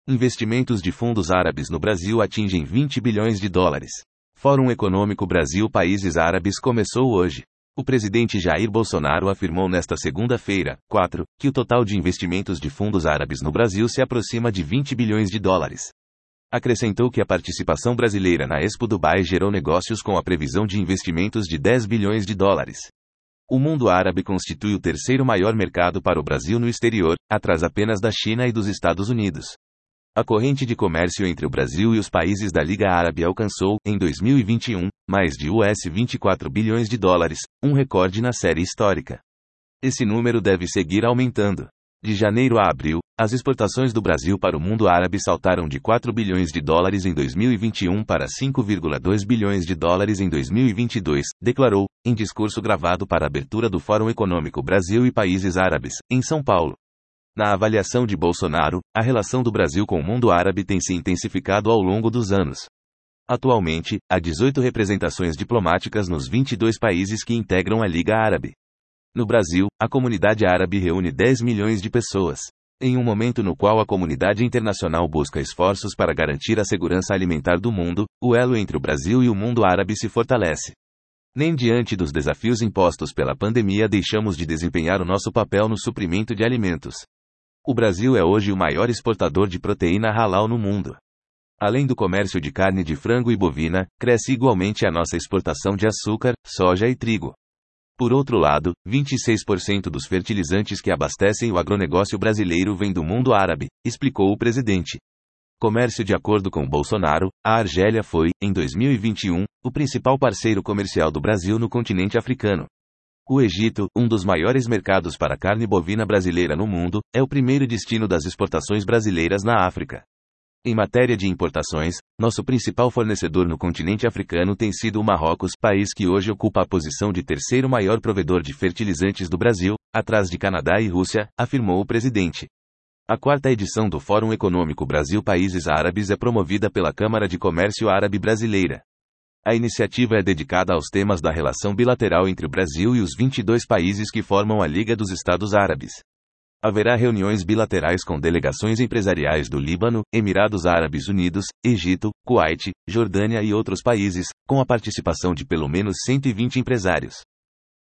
Investimentos de fundos árabes no Brasil atingem 20 bilhões de dólares. Fórum Econômico Brasil-Países Árabes começou hoje. O presidente Jair Bolsonaro afirmou nesta segunda-feira, 4, que o total de investimentos de fundos árabes no Brasil se aproxima de 20 bilhões de dólares. Acrescentou que a participação brasileira na Expo Dubai gerou negócios com a previsão de investimentos de 10 bilhões de dólares. O mundo árabe constitui o terceiro maior mercado para o Brasil no exterior, atrás apenas da China e dos Estados Unidos. A corrente de comércio entre o Brasil e os países da Liga Árabe alcançou, em 2021, mais de US 24 bilhões de dólares, um recorde na série histórica. Esse número deve seguir aumentando. De janeiro a abril, as exportações do Brasil para o mundo árabe saltaram de 4 bilhões de dólares em 2021 para 5,2 bilhões de dólares em 2022, declarou, em discurso gravado para a abertura do Fórum Econômico Brasil e Países Árabes, em São Paulo. Na avaliação de Bolsonaro, a relação do Brasil com o mundo árabe tem se intensificado ao longo dos anos. Atualmente, há 18 representações diplomáticas nos 22 países que integram a Liga Árabe. No Brasil, a comunidade árabe reúne 10 milhões de pessoas. Em um momento no qual a comunidade internacional busca esforços para garantir a segurança alimentar do mundo, o elo entre o Brasil e o mundo árabe se fortalece. Nem diante dos desafios impostos pela pandemia deixamos de desempenhar o nosso papel no suprimento de alimentos. O Brasil é hoje o maior exportador de proteína halal no mundo. Além do comércio de carne de frango e bovina, cresce igualmente a nossa exportação de açúcar, soja e trigo. Por outro lado, 26% dos fertilizantes que abastecem o agronegócio brasileiro vem do mundo árabe, explicou o presidente. Comércio. De acordo com Bolsonaro, a Argélia foi, em 2021, o principal parceiro comercial do Brasil no continente africano. O Egito, um dos maiores mercados para carne bovina brasileira no mundo, é o primeiro destino das exportações brasileiras na África. Em matéria de importações, nosso principal fornecedor no continente africano tem sido o Marrocos, país que hoje ocupa a posição de terceiro maior provedor de fertilizantes do Brasil, atrás de Canadá e Rússia, afirmou o presidente. A quarta edição do Fórum Econômico Brasil-Países Árabes é promovida pela Câmara de Comércio Árabe Brasileira. A iniciativa é dedicada aos temas da relação bilateral entre o Brasil e os 22 países que formam a Liga dos Estados Árabes. Haverá reuniões bilaterais com delegações empresariais do Líbano, Emirados Árabes Unidos, Egito, Kuwait, Jordânia e outros países, com a participação de pelo menos 120 empresários.